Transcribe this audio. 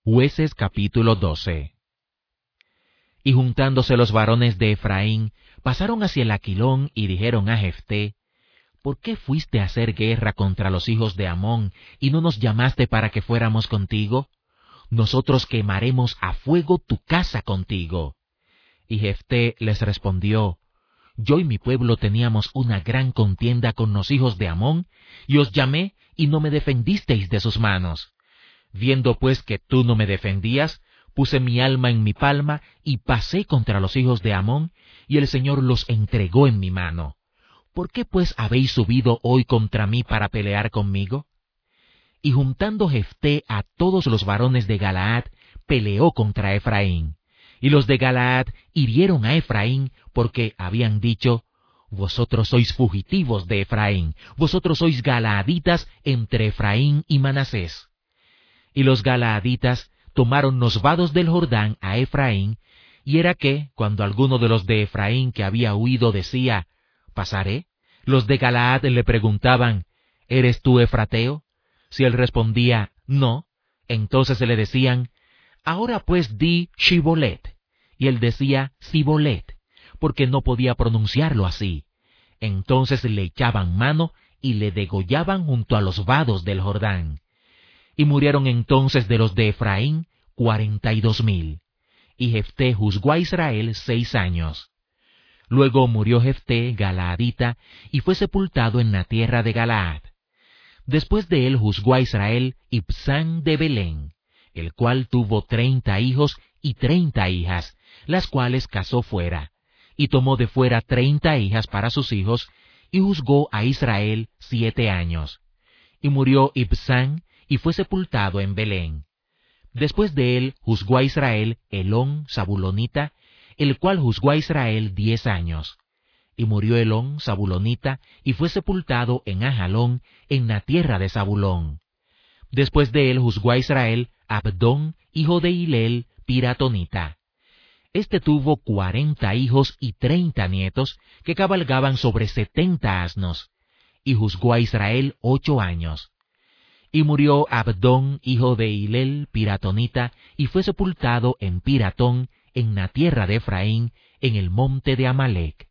Jueces capítulo 12. Y juntándose los varones de Efraín, pasaron hacia el Aquilón y dijeron a Jefté: ¿Por qué fuiste a hacer guerra contra los hijos de Amón, y no nos llamaste para que fuéramos contigo? Nosotros quemaremos a fuego tu casa contigo. Y Jefté les respondió: Yo y mi pueblo teníamos una gran contienda con los hijos de Amón, y os llamé, y no me defendisteis de sus manos. Viendo pues que tú no me defendías, puse mi alma en mi palma, y pasé contra los hijos de Amón, y el Señor los entregó en mi mano. ¿Por qué pues habéis subido hoy contra mí para pelear conmigo? Y juntando Jefté a todos los varones de Galaad, peleó contra Efraín. Y los de Galaad hirieron a Efraín, porque habían dicho: Vosotros sois fugitivos de Efraín, vosotros sois galaaditas entre Efraín y Manasés. Y los galaaditas tomaron los vados del Jordán a Efraín, y era que, cuando alguno de los de Efraín que había huido decía: ¿Pasaré?, los de Galaad le preguntaban: ¿Eres tú efrateo? Si él respondía: No, entonces le decían: Ahora pues di Shibolet. Y él decía Sibolet, porque no podía pronunciarlo así. Entonces le echaban mano y le degollaban junto a los vados del Jordán. Y murieron entonces de los de Efraín 42,000. Y Jefté juzgó a Israel 6 años. Luego murió Jefté galaadita, y fue sepultado en la tierra de Galaad. Después de él juzgó a Israel Ibzán de Belén, el cual tuvo 30 hijos y 30 hijas, las cuales casó fuera, y tomó de fuera 30 hijas para sus hijos, y juzgó a Israel 7 años. Y murió Ibzán, y fue sepultado en Belén. Después de él juzgó a Israel Elón Zabulonita, el cual juzgó a Israel 10 años. Y murió Elón Zabulonita, y fue sepultado en Ajalón, en la tierra de Zabulón. Después de él juzgó a Israel Abdón, hijo de Hilel, Piratonita. Este tuvo 40 hijos y 30 nietos, que cabalgaban sobre 70 asnos. Y juzgó a Israel 8 años. Y murió Abdón, hijo de Hilel, Piratonita, y fue sepultado en Piratón, en la tierra de Efraín, en el monte de Amalec.